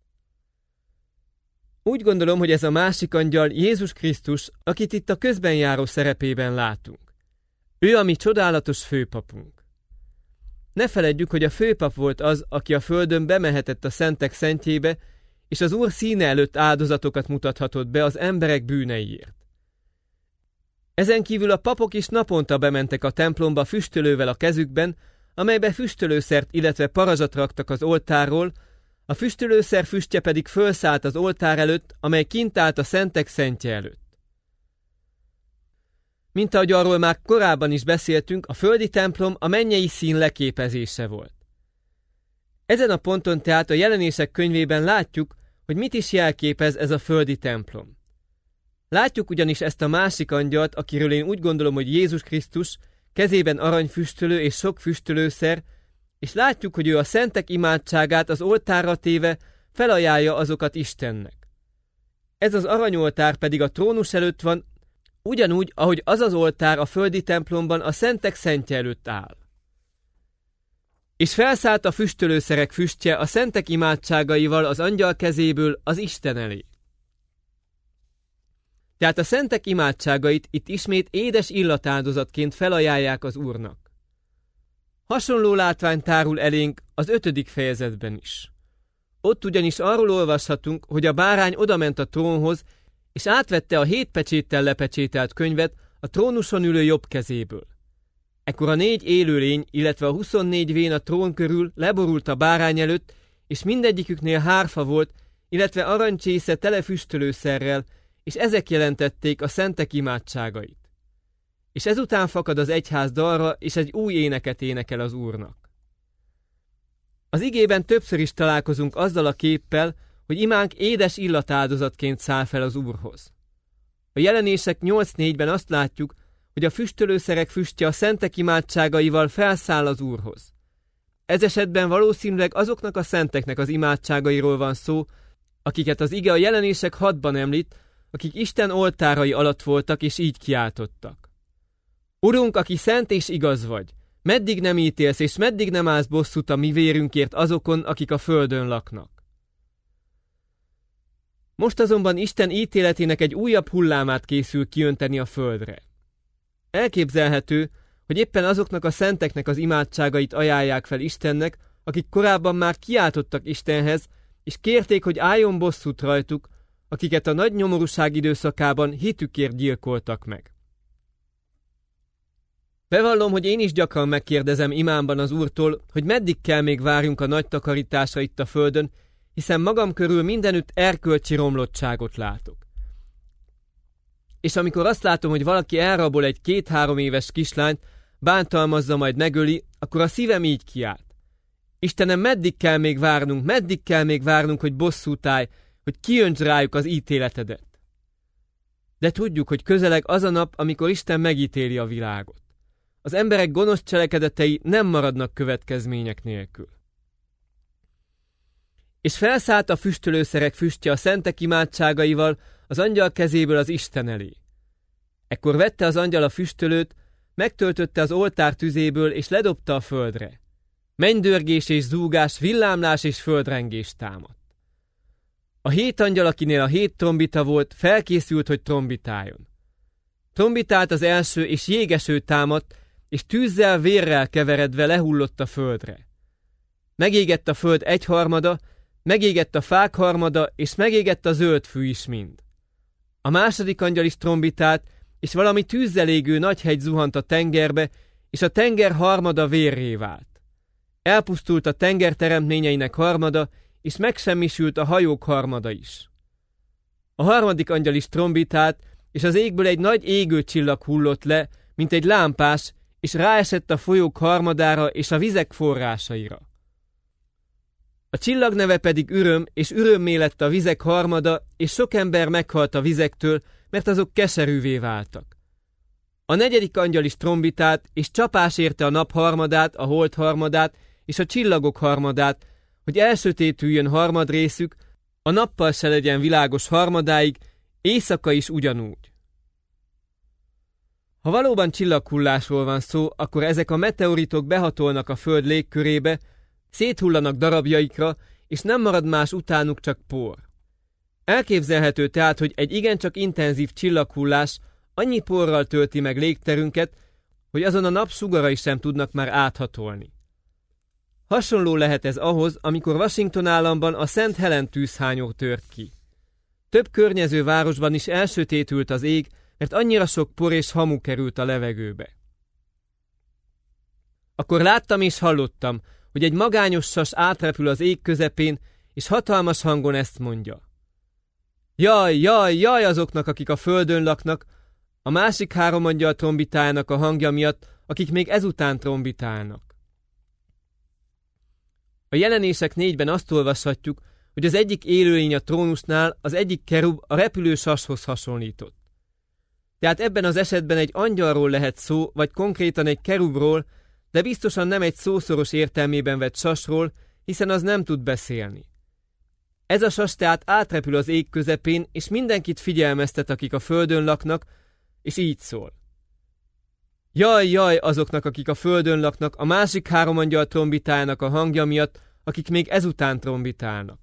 Úgy gondolom, hogy ez a másik angyal Jézus Krisztus, akit itt a közben járó szerepében látunk. Ő a mi csodálatos főpapunk. Ne feledjük, hogy a főpap volt az, aki a földön bemehetett a szentek szentjébe, és az Úr színe előtt áldozatokat mutathatott be az emberek bűneiért. Ezen kívül a papok is naponta bementek a templomba füstölővel a kezükben, amelybe füstölőszert, illetve parazsat raktak az oltárról, a füstölőszer füstje pedig fölszállt az oltár előtt, amely kint állt a szentek szentje előtt. Mint ahogy arról már korábban is beszéltünk, a földi templom a mennyei szín leképezése volt. Ezen a ponton tehát a Jelenések könyvében látjuk, hogy mit is jelképez ez a földi templom. Látjuk ugyanis ezt a másik angyalt, akiről én úgy gondolom, hogy Jézus Krisztus, kezében aranyfüstölő és sok füstölőszer, és látjuk, hogy ő a szentek imádságát az oltárra téve felajánlja azokat Istennek. Ez az aranyoltár pedig a trónus előtt van, ugyanúgy, ahogy az az oltár a földi templomban a szentek szentje előtt áll. És felszállt a füstölőszerek füstje a szentek imádságaival az angyal kezéből az Isten elé. Tehát a szentek imádságait itt ismét édes illatáldozatként felajánlják az Úrnak. Hasonló látvány tárul elénk az ötödik fejezetben is. Ott ugyanis arról olvashatunk, hogy a bárány odament a trónhoz, és átvette a hét pecséttel lepecsételt könyvet a trónuson ülő jobb kezéből. Ekkor a négy élőlény, illetve a huszonnégy vén a trón körül leborult a bárány előtt, és mindegyiküknél hárfa volt, illetve aranycsésze tele füstölőszerrel, és ezek jelentették a szentek imádságait. És ezután fakad az egyház dalra, és egy új éneket énekel az Úrnak. Az igében többször is találkozunk azzal a képpel, hogy imánk édes illatáldozatként száll fel az Úrhoz. A Jelenések nyolc négyben azt látjuk, hogy a füstölőszerek füstje a szentek imádságaival felszáll az Úrhoz. Ez esetben valószínűleg azoknak a szenteknek az imádságairól van szó, akiket az ige a Jelenések hatban említ, akik Isten oltárai alatt voltak és így kiáltottak. Urunk, aki szent és igaz vagy, meddig nem ítélsz és meddig nem állsz bosszút a mi vérünkért azokon, akik a földön laknak. Most azonban Isten ítéletének egy újabb hullámát készül kiönteni a földre. Elképzelhető, hogy éppen azoknak a szenteknek az imádságait ajánlják fel Istennek, akik korábban már kiáltottak Istenhez, és kérték, hogy álljon bosszút rajtuk, akiket a nagy nyomorúság időszakában hitükért gyilkoltak meg. Bevallom, hogy én is gyakran megkérdezem imámban az Úrtól, hogy meddig kell még várjunk a nagy takarításra itt a földön, hiszen magam körül mindenütt erkölcsi romlottságot látok. És amikor azt látom, hogy valaki elrabol egy két-három éves kislányt, bántalmazza, majd megöli, akkor a szívem így kiált. Istenem, meddig kell még várnunk, meddig kell még várnunk, hogy bosszút állj, hogy kijönts rájuk az ítéletedet. De tudjuk, hogy közeleg az a nap, amikor Isten megítéli a világot. Az emberek gonosz cselekedetei nem maradnak következmények nélkül. És felszállt a füstölőszerek füstje a szentek imádságaival az angyal kezéből az Isten elé. Ekkor vette az angyal a füstölőt, megtöltötte az oltár tüzéből, és ledobta a földre. Mennydörgés és zúgás, villámlás és földrengés támadt. A hét angyal, akinél a hét trombita volt, felkészült, hogy trombitáljon. Trombitált az első, és jégeső támadt, és tűzzel, vérrel keveredve lehullott a földre. Megégett a föld egyharmada, megégett a fák harmada, és megégett a zöld fű is mind. A második angyal is trombitált, és valami tűzzel égő nagy hegy zuhant a tengerbe, és a tenger harmada vérré vált. Elpusztult a tenger teremtményeinek harmada, és megsemmisült a hajók harmada is. A harmadik angyal is trombitált, és az égből egy nagy égő csillag hullott le, mint egy lámpás, és ráesett a folyók harmadára és a vizek forrásaira. A csillag neve pedig Üröm, és örömmé lett a vizek harmada, és sok ember meghalt a vizektől, mert azok keserűvé váltak. A negyedik angyal is trombitált, és csapás érte a nap harmadát, a hold harmadát, és a csillagok harmadát, hogy elsötétüljön harmadrészük, a nappal se legyen világos harmadáig, éjszaka is ugyanúgy. Ha valóban csillaghullásról van szó, akkor ezek a meteoritok behatolnak a föld légkörébe, széthullanak darabjaikra, és nem marad más utánuk, csak por. Elképzelhető tehát, hogy egy igencsak intenzív csillaghullás annyi porral tölti meg légterünket, hogy azon a nap sugarai sem tudnak már áthatolni. Hasonló lehet ez ahhoz, amikor Washington államban a Szent Helen tűzhányó tört ki. Több környező városban is elsötétült az ég, mert annyira sok por és hamu került a levegőbe. Akkor láttam és hallottam, hogy egy magányos sas átrepül az ég közepén, és hatalmas hangon ezt mondja. Jaj, jaj, jaj azoknak, akik a földön laknak, a másik három angyal trombitájának a hangja miatt, akik még ezután trombitálnak. A Jelenések négyben azt olvashatjuk, hogy az egyik élőlény a trónusnál az egyik kerub a repülő sashoz hasonlított. Tehát ebben az esetben egy angyalról lehet szó, vagy konkrétan egy kerubról, de biztosan nem egy szószoros értelmében vett sasról, hiszen az nem tud beszélni. Ez a sas tehát átrepül az ég közepén, és mindenkit figyelmeztet, akik a földön laknak, és így szól. Jaj, jaj azoknak, akik a földön laknak, a másik három angyal trombitájának a hangja miatt, akik még ezután trombitálnak.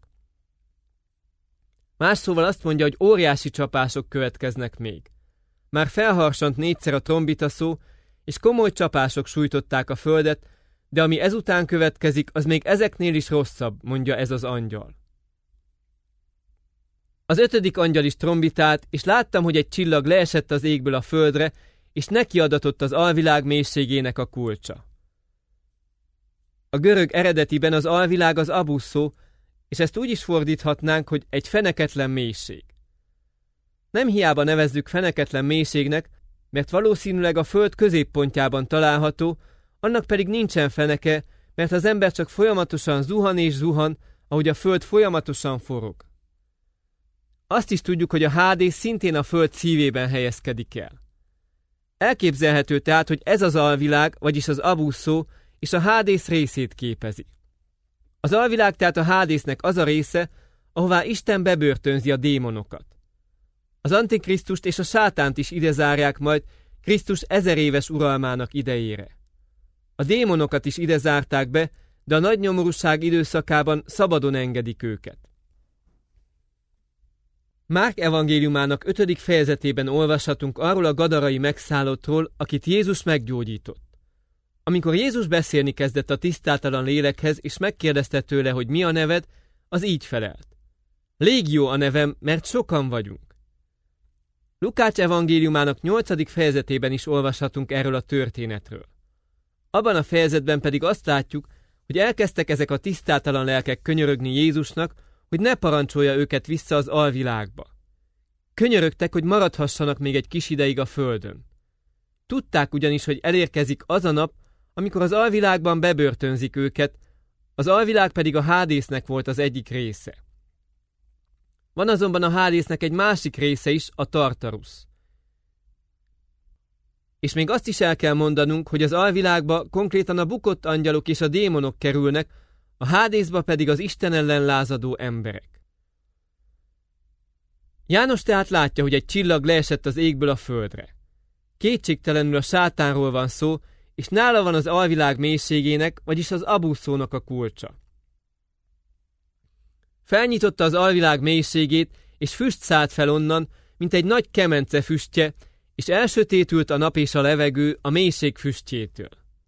Más szóval azt mondja, hogy óriási csapások következnek még. Már felharsant négyszer a trombita szó, és komoly csapások sújtották a földet, de ami ezután következik, az még ezeknél is rosszabb, mondja ez az angyal. Az ötödik angyal is trombitált, és láttam, hogy egy csillag leesett az égből a földre, és nekiadatott az alvilág mélységének a kulcsa. A görög eredetiben az alvilág az abusz szó, és ezt úgy is fordíthatnánk, hogy egy feneketlen mélység. Nem hiába nevezzük feneketlen mélységnek, mert valószínűleg a föld középpontjában található, annak pedig nincsen feneke, mert az ember csak folyamatosan zuhan és zuhan, ahogy a föld folyamatosan forog. Azt is tudjuk, hogy a Hádész szintén a föld szívében helyezkedik el. Elképzelhető tehát, hogy ez az alvilág, vagyis az abusz szó, és a Hádész részét képezi. Az alvilág tehát a Hádésznek az a része, ahová Isten bebörtönzi a démonokat. Az Antikrisztust és a sátánt is ide zárják majd Krisztus ezer éves uralmának idejére. A démonokat is ide zárták be, de a nagy nyomorúság időszakában szabadon engedik őket. Márk evangéliumának ötödik fejezetében olvashatunk arról a gadarai megszállottról, akit Jézus meggyógyított. Amikor Jézus beszélni kezdett a tisztátalan lélekhez, és megkérdezte tőle, hogy mi a neved, az így felelt. Légió a nevem, mert sokan vagyunk. Lukács evangéliumának nyolcadik fejezetében is olvashatunk erről a történetről. Abban a fejezetben pedig azt látjuk, hogy elkezdtek ezek a tisztátalan lelkek könyörögni Jézusnak, hogy ne parancsolja őket vissza az alvilágba. Könyörögtek, hogy maradhassanak még egy kis ideig a földön. Tudták ugyanis, hogy elérkezik az a nap, amikor az alvilágban bebörtönzik őket, az alvilág pedig a Hádésznek volt az egyik része. Van azonban a Hádésznek egy másik része is, a Tartarusz. És még azt is el kell mondanunk, hogy az alvilágba konkrétan a bukott angyalok és a démonok kerülnek, a Hádészba pedig az Isten ellen lázadó emberek. János tehát látja, hogy egy csillag leesett az égből a földre. Kétségtelenül a sátánról van szó, és nála van az alvilág mélységének, vagyis az abúszónak a kulcsa. Felnyitotta az alvilág mélységét, és füst szállt fel onnan, mint egy nagy kemence füstje, és elsötétült a nap és a levegő a mélység füstjétől.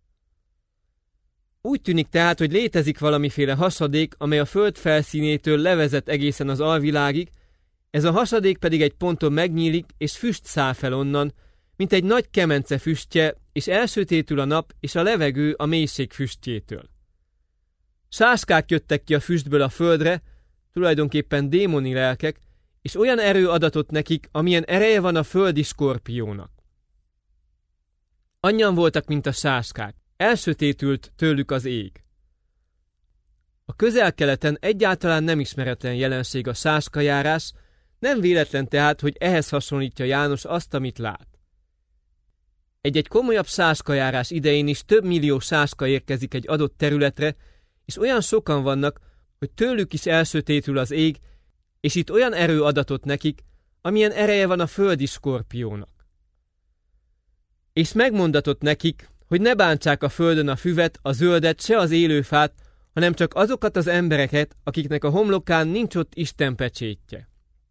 Úgy tűnik tehát, hogy létezik valamiféle hasadék, amely a föld felszínétől levezet egészen az alvilágig, ez a hasadék pedig egy ponton megnyílik, és füst száll fel onnan, mint egy nagy kemence füstje, és elsötétül a nap és a levegő a mélység füstjétől. Sáskák jöttek ki a füstből a földre, tulajdonképpen démoni lelkek, és olyan erő adatott nekik, amilyen ereje van a földi skorpiónak. Annyian voltak, mint a sáskák, elsötétült tőlük az ég. A Közel-Keleten egyáltalán nem ismeretlen jelenség a sáskajárás, nem véletlen tehát, hogy ehhez hasonlítja János azt, amit lát. Egy-egy komolyabb sáskajárás idején is több millió sáska érkezik egy adott területre, és olyan sokan vannak, hogy tőlük is elsötétül az ég, és itt olyan erő adatott nekik, amilyen ereje van a földi skorpiónak. És megmondatott nekik, hogy ne bántsák a földön a füvet, a zöldet, se az élőfát, hanem csak azokat az embereket, akiknek a homlokán nincs ott Isten pecsétje.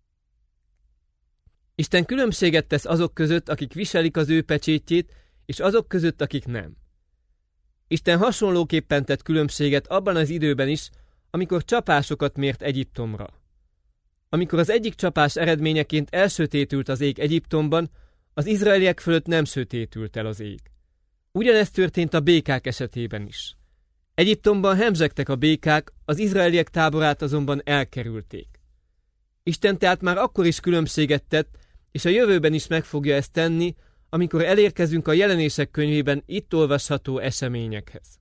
Isten különbséget tesz azok között, akik viselik az ő pecsétjét, és azok között, akik nem. Isten hasonlóképpen tett különbséget abban az időben is, amikor csapásokat mért Egyiptomra. Amikor az egyik csapás eredményeként elsötétült az ég Egyiptomban, az izraeliek fölött nem sötétült el az ég. Ugyanezt történt a békák esetében is. Egyiptomban hemzsegtek a békák, az izraeliek táborát azonban elkerülték. Isten tehát már akkor is különbséget tett, és a jövőben is meg fogja ezt tenni, amikor elérkezünk a Jelenések könyvében itt olvasható eseményekhez.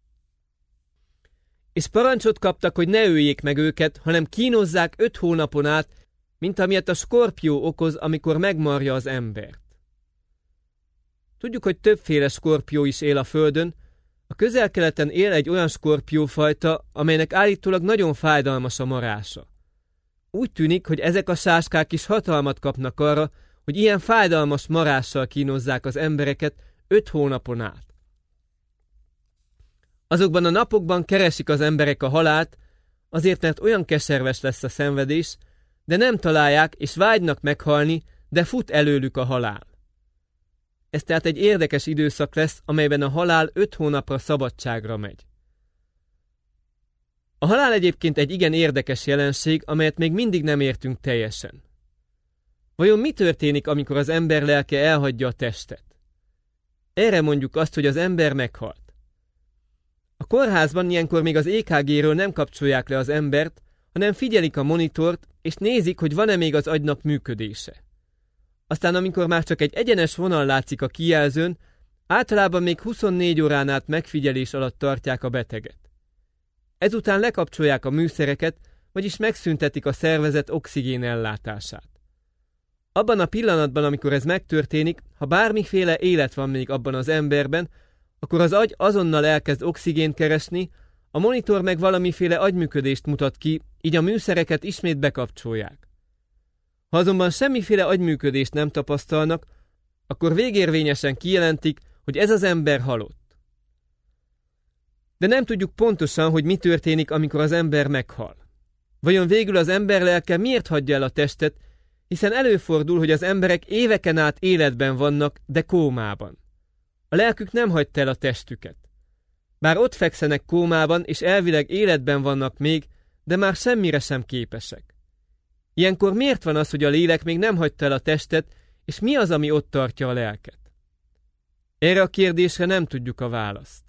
És parancsot kaptak, hogy ne öljék meg őket, hanem kínozzák öt hónapon át, mint amilyet a skorpió okoz, amikor megmarja az embert. Tudjuk, hogy többféle skorpió is él a földön, a Közel-Keleten él egy olyan skorpiófajta, amelynek állítólag nagyon fájdalmas a marása. Úgy tűnik, hogy ezek a sáskák is hatalmat kapnak arra, hogy ilyen fájdalmas marással kínozzák az embereket öt hónapon át. Azokban a napokban keresik az emberek a halált, azért mert olyan keserves lesz a szenvedés, de nem találják és vágynak meghalni, de fut előlük a halál. Ez tehát egy érdekes időszak lesz, amelyben a halál öt hónapra szabadságra megy. A halál egyébként egy igen érdekes jelenség, amelyet még mindig nem értünk teljesen. Vajon mi történik, amikor az ember lelke elhagyja a testet? Erre mondjuk azt, hogy az ember meghalt. A kórházban ilyenkor még az é ká géről nem kapcsolják le az embert, hanem figyelik a monitort, és nézik, hogy van-e még az agynak működése. Aztán amikor már csak egy egyenes vonal látszik a kijelzőn, általában még huszonnégy órán át megfigyelés alatt tartják a beteget. Ezután lekapcsolják a műszereket, vagyis megszüntetik a szervezet oxigén ellátását. Abban a pillanatban, amikor ez megtörténik, ha bármiféle élet van még abban az emberben, akkor az agy azonnal elkezd oxigént keresni, a monitor meg valamiféle agyműködést mutat ki, így a műszereket ismét bekapcsolják. Ha azonban semmiféle agyműködést nem tapasztalnak, akkor végérvényesen kijelentik, hogy ez az ember halott. De nem tudjuk pontosan, hogy mi történik, amikor az ember meghal. Vajon végül az ember lelke miért hagyja el a testet, hiszen előfordul, hogy az emberek éveken át életben vannak, de kómában. A lelkük nem hagyta el a testüket. Bár ott fekszenek kómában, és elvileg életben vannak még, de már semmire sem képesek. Ilyenkor miért van az, hogy a lélek még nem hagyta el a testet, és mi az, ami ott tartja a lelket? Erre a kérdésre nem tudjuk a választ.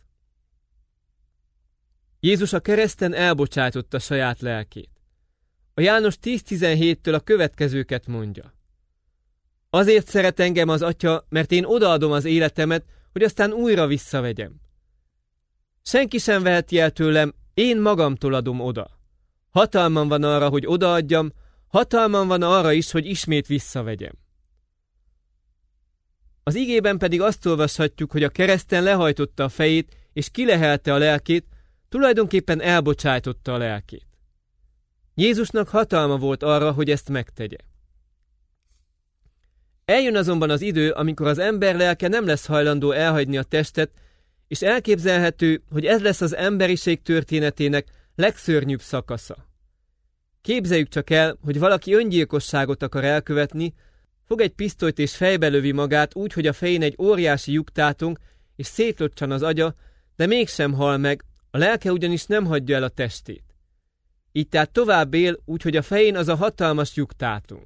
Jézus a kereszten elbocsájtotta saját lelkét. A János tíz tizenhéttől a következőket mondja. Azért szeret engem az Atya, mert én odaadom az életemet, hogy aztán újra visszavegyem. Senki sem veheti el tőlem, én magamtól adom oda. Hatalmam van arra, hogy odaadjam, hatalmam van arra is, hogy ismét visszavegyem. Az igében pedig azt olvashatjuk, hogy a kereszten lehajtotta a fejét, és kilehelte a lelkét, tulajdonképpen elbocsájtotta a lelkét. Jézusnak hatalma volt arra, hogy ezt megtegye. Eljön azonban az idő, amikor az ember lelke nem lesz hajlandó elhagyni a testet, és elképzelhető, hogy ez lesz az emberiség történetének legszörnyűbb szakasza. Képzeljük csak el, hogy valaki öngyilkosságot akar elkövetni, fog egy pisztolyt és fejbe lövi magát úgy, hogy a fején egy óriási lyuktátong, és szétlocsan az agya, de mégsem hal meg, a lelke ugyanis nem hagyja el a testét. Így tehát tovább él, úgy, hogy a fején az a hatalmas lyuktátong.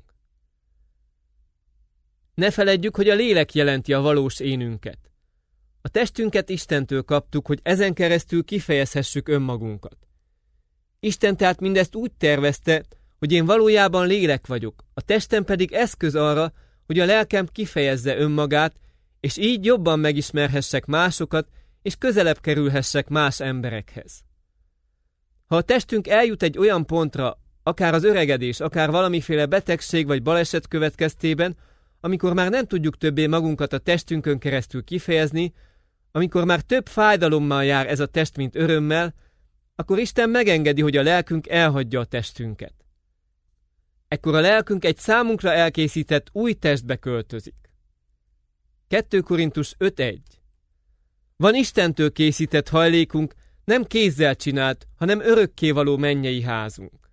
Ne feledjük, hogy a lélek jelenti a valós énünket. A testünket Istentől kaptuk, hogy ezen keresztül kifejezhessük önmagunkat. Isten tehát mindezt úgy tervezte, hogy én valójában lélek vagyok, a testem pedig eszköz arra, hogy a lelkem kifejezze önmagát, és így jobban megismerhessek másokat, és közelebb kerülhessek más emberekhez. Ha a testünk eljut egy olyan pontra, akár az öregedés, akár valamiféle betegség vagy baleset következtében, amikor már nem tudjuk többé magunkat a testünkön keresztül kifejezni, amikor már több fájdalommal jár ez a test, mint örömmel, akkor Isten megengedi, hogy a lelkünk elhagyja a testünket. Ekkor a lelkünk egy számunkra elkészített új testbe költözik. kettő Korintus öt egy. Van Istentől készített hajlékunk, nem kézzel csinált, hanem örökkévaló mennyei házunk.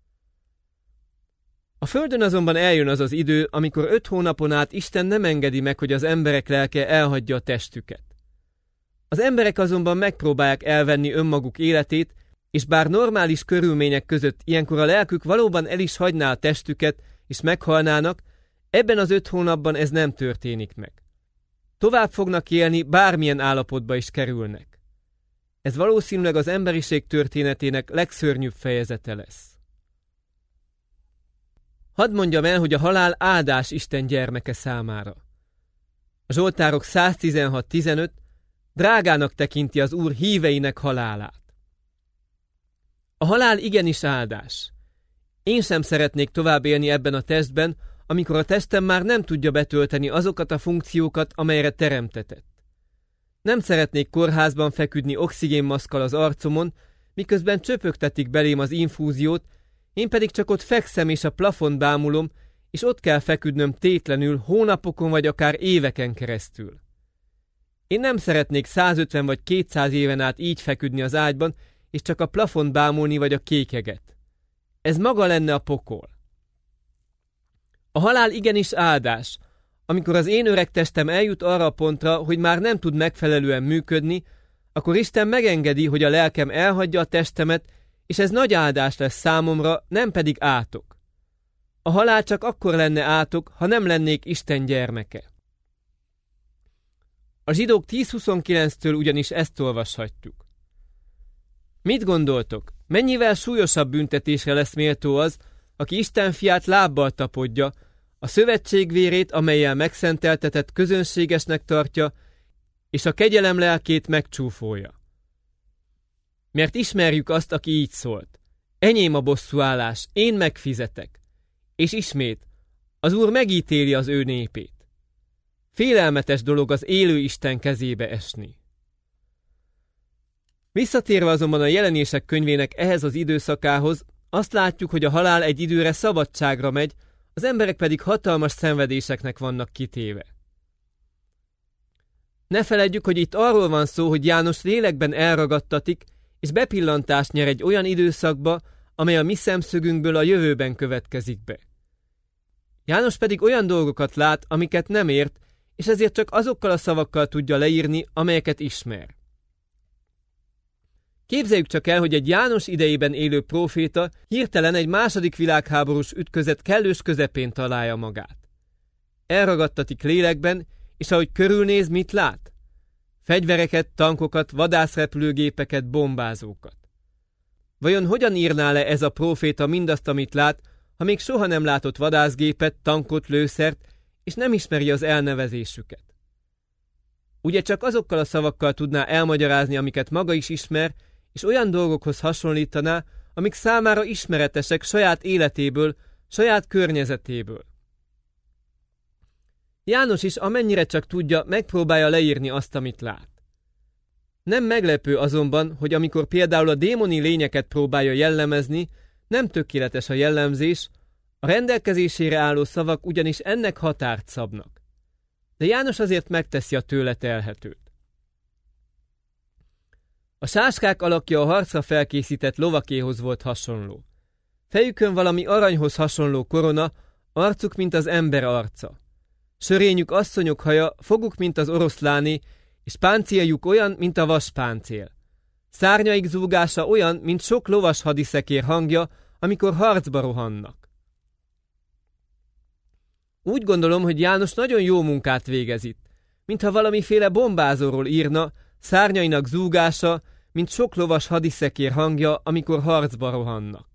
A földön azonban eljön az az idő, amikor öt hónapon át Isten nem engedi meg, hogy az emberek lelke elhagyja a testüket. Az emberek azonban megpróbálják elvenni önmaguk életét, és bár normális körülmények között ilyenkor a lelkük valóban el is hagyná a testüket, és meghalnának, ebben az öt hónapban ez nem történik meg. Tovább fognak élni, bármilyen állapotba is kerülnek. Ez valószínűleg az emberiség történetének legszörnyűbb fejezete lesz. Hadd mondjam el, hogy a halál áldás Isten gyermeke számára. A Zsoltárok száztizenhat tizenöt drágának tekinti az Úr híveinek halálát. A halál igenis áldás. Én sem szeretnék tovább élni ebben a testben, amikor a testem már nem tudja betölteni azokat a funkciókat, amelyre teremtetett. Nem szeretnék kórházban feküdni oxigénmaszkkal az arcomon, miközben csöpögtetik belém az infúziót, én pedig csak ott fekszem és a plafont bámulom, és ott kell feküdnöm tétlenül hónapokon vagy akár éveken keresztül. Én nem szeretnék százötven vagy kétszáz éven át így feküdni az ágyban, és csak a plafont bámulni vagy a kékeget. Ez maga lenne a pokol. A halál igenis áldás, amikor az én öreg testem eljut arra a pontra, hogy már nem tud megfelelően működni, akkor Isten megengedi, hogy a lelkem elhagyja a testemet, és ez nagy áldás lesz számomra, nem pedig átok. A halál csak akkor lenne átok, ha nem lennék Isten gyermeke. A Zsidók tíz huszonkilenctől ugyanis ezt olvashatjuk. Mit gondoltok? Mennyivel súlyosabb büntetésre lesz méltó az, aki Isten fiát lábbal tapodja, a szövetség vérét, amellyel megszenteltetett közönségesnek tartja, és a kegyelem lelkét megcsúfolja. Mert ismerjük azt, aki így szólt. Enyém a bosszúállás, én megfizetek. És ismét, az Úr megítéli az ő népét. Félelmetes dolog az élő Isten kezébe esni. Visszatérve azonban a Jelenések könyvének ehhez az időszakához, azt látjuk, hogy a halál egy időre szabadságra megy, az emberek pedig hatalmas szenvedéseknek vannak kitéve. Ne feledjük, hogy itt arról van szó, hogy János lélekben elragadtatik, és bepillantást nyer egy olyan időszakba, amely a mi szemszögünkből a jövőben következik be. János pedig olyan dolgokat lát, amiket nem ért, és ezért csak azokkal a szavakkal tudja leírni, amelyeket ismer. Képzeljük csak el, hogy egy János idejében élő próféta hirtelen egy második világháborús ütközet kellős közepén találja magát. Elragadtatik lélekben, és ahogy körülnéz, mit lát? Fegyvereket, tankokat, vadászrepülőgépeket, bombázókat. Vajon hogyan írná le ez a próféta mindazt, amit lát, ha még soha nem látott vadászgépet, tankot, lőszert, és nem ismeri az elnevezésüket? Ugye csak azokkal a szavakkal tudná elmagyarázni, amiket maga is ismer, és olyan dolgokhoz hasonlítaná, amik számára ismeretesek saját életéből, saját környezetéből. János is, amennyire csak tudja, megpróbálja leírni azt, amit lát. Nem meglepő azonban, hogy amikor például a démoni lényeket próbálja jellemezni, nem tökéletes a jellemzés, a rendelkezésére álló szavak ugyanis ennek határt szabnak. De János azért megteszi a tőle telhetőt. A sáskák alakja a harcra felkészített lovakéhoz volt hasonló. Fejükön valami aranyhoz hasonló korona, arcuk, mint az ember arca. Sörényük asszonyok haja, foguk, mint az oroszláné, és páncéljuk olyan, mint a vaspáncél. Szárnyaik zúgása olyan, mint sok lovas hadiszekér hangja, amikor harcba rohannak. Úgy gondolom, hogy János nagyon jó munkát végez itt, mintha valamiféle bombázóról írna, szárnyainak zúgása, mint sok lovas hadiszekér hangja, amikor harcba rohannak.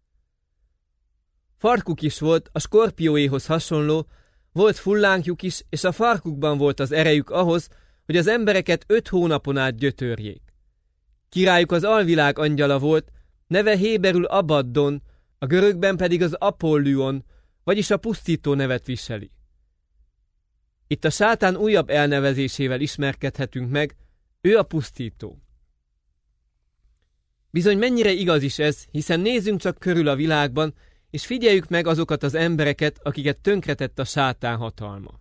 Farkuk is volt, a skorpióéhoz hasonló, volt fullánkjuk is, és a farkukban volt az erejük ahhoz, hogy az embereket öt hónapon át gyötörjék. Királyuk az alvilág angyala volt, neve héberül Abaddon, a görögben pedig az Apollyon, vagyis a pusztító nevet viseli. Itt a sátán újabb elnevezésével ismerkedhetünk meg, ő a pusztító. Bizony mennyire igaz is ez, hiszen nézzünk csak körül a világban, és figyeljük meg azokat az embereket, akiket tönkretett a sátán hatalma.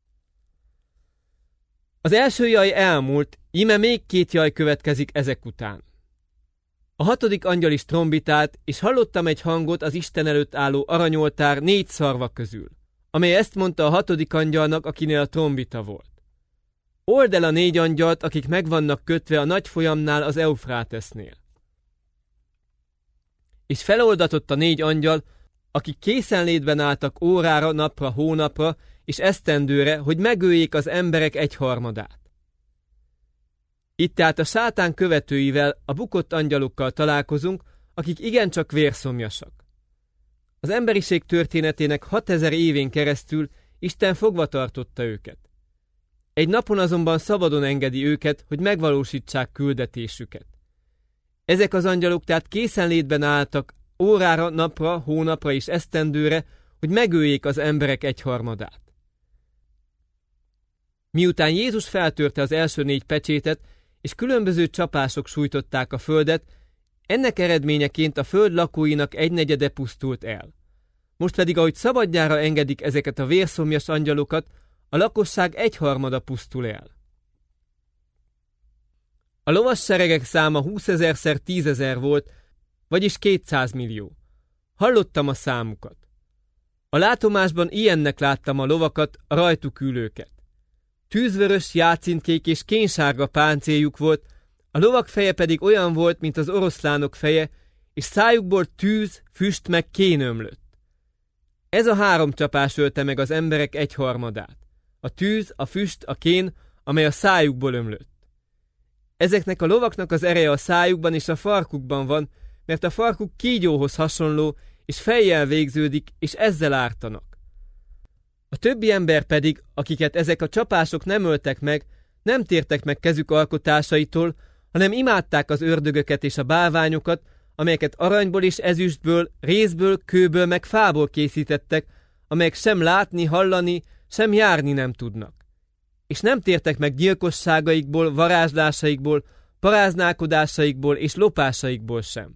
Az első jaj elmúlt, íme még két jaj következik ezek után. A hatodik angyal is trombitált, és hallottam egy hangot az Isten előtt álló aranyoltár négy szarva közül, amely ezt mondta a hatodik angyalnak, akinél a trombita volt. Old el a négy angyalt, akik megvannak kötve a nagy folyamnál az Eufrátesznél. És feloldatott a négy angyal, akik készenlétben álltak órára, napra, hónapra és esztendőre, hogy megöljék az emberek egyharmadát. Itt tehát a sátán követőivel, a bukott angyalokkal találkozunk, akik igencsak vérszomjasak. Az emberiség történetének hatezer évén keresztül Isten fogva tartotta őket. Egy napon azonban szabadon engedi őket, hogy megvalósítsák küldetésüket. Ezek az angyalok tehát készenlétben álltak órára, napra, hónapra és esztendőre, hogy megöljék az emberek egyharmadát. Miután Jézus feltörte az első négy pecsétet, és különböző csapások sújtották a földet, ennek eredményeként a föld lakóinak egynegyede pusztult el. Most pedig, ahogy szabadjára engedik ezeket a vérszomjas angyalokat, a lakosság egyharmada pusztul el. A lovasseregek száma húszezerszer tízezer volt, vagyis kétszáz millió. Hallottam a számukat. A látomásban ilyennek láttam a lovakat, a rajtuk ülőket. Tűzvörös, játszintkék és kénsárga páncéljuk volt, a lovak feje pedig olyan volt, mint az oroszlánok feje, és szájukból tűz, füst meg kén ömlött. Ez a három csapás ölte meg az emberek egyharmadát. A tűz, a füst, a kén, amely a szájukból ömlött. Ezeknek a lovaknak az ereje a szájukban és a farkukban van, mert a farkuk kígyóhoz hasonló, és fejjel végződik, és ezzel ártanak. A többi ember pedig, akiket ezek a csapások nem öltek meg, nem tértek meg kezük alkotásaitól, hanem imádták az ördögöket és a bálványokat, amelyeket aranyból és ezüstből, rézből, kőből meg fából készítettek, amelyek sem látni, hallani, sem járni nem tudnak. És nem tértek meg gyilkosságaikból, varázslásaikból, paráználkodásaikból és lopásaikból sem.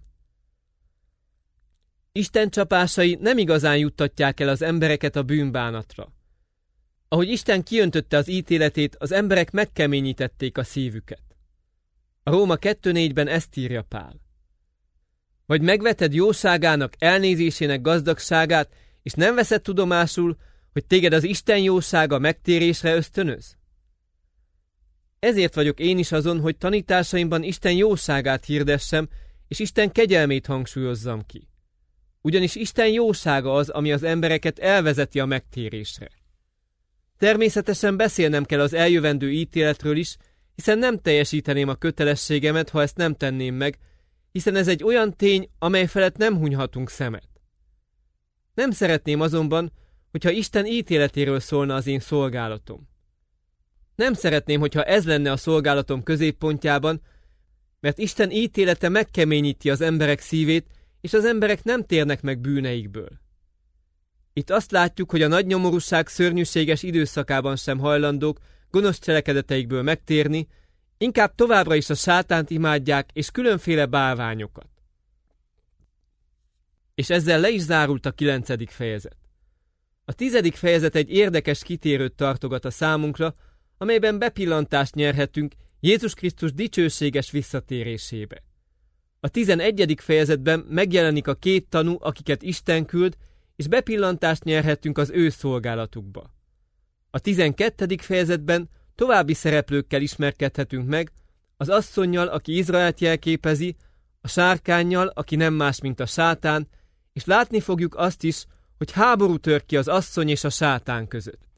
Isten csapásai nem igazán juttatják el az embereket a bűnbánatra. Ahogy Isten kiöntötte az ítéletét, az emberek megkeményítették a szívüket. A Róma kettő négyben ezt írja Pál. Vagy megveted jóságának, elnézésének gazdagságát, és nem veszed tudomásul, hogy téged az Isten jósága megtérésre ösztönöz? Ezért vagyok én is azon, hogy tanításaimban Isten jóságát hirdessem, és Isten kegyelmét hangsúlyozzam ki. Ugyanis Isten jósága az, ami az embereket elvezeti a megtérésre. Természetesen beszélnem kell az eljövendő ítéletről is, hiszen nem teljesíteném a kötelességemet, ha ezt nem tenném meg, hiszen ez egy olyan tény, amely felett nem hunyhatunk szemet. Nem szeretném azonban, hogyha Isten ítéletéről szólna az én szolgálatom. Nem szeretném, hogyha ez lenne a szolgálatom középpontjában, mert Isten ítélete megkeményíti az emberek szívét, és az emberek nem térnek meg bűneikből. Itt azt látjuk, hogy a nagy nyomorúság szörnyűséges időszakában sem hajlandók gonosz cselekedeteikből megtérni, inkább továbbra is a sátánt imádják és különféle bálványokat. És ezzel le is zárult a kilencedik fejezet. A tizedik fejezet egy érdekes kitérőt tartogat a számunkra, amelyben bepillantást nyerhetünk Jézus Krisztus dicsőséges visszatérésébe. A tizenegyedik fejezetben megjelenik a két tanú, akiket Isten küld, és bepillantást nyerhetünk az ő szolgálatukba. A tizenkettedik fejezetben további szereplőkkel ismerkedhetünk meg, az asszonnyal, aki Izraelt jelképezi, a sárkánnyal, aki nem más, mint a sátán, és látni fogjuk azt is, hogy háború tör ki az asszony és a sátán között.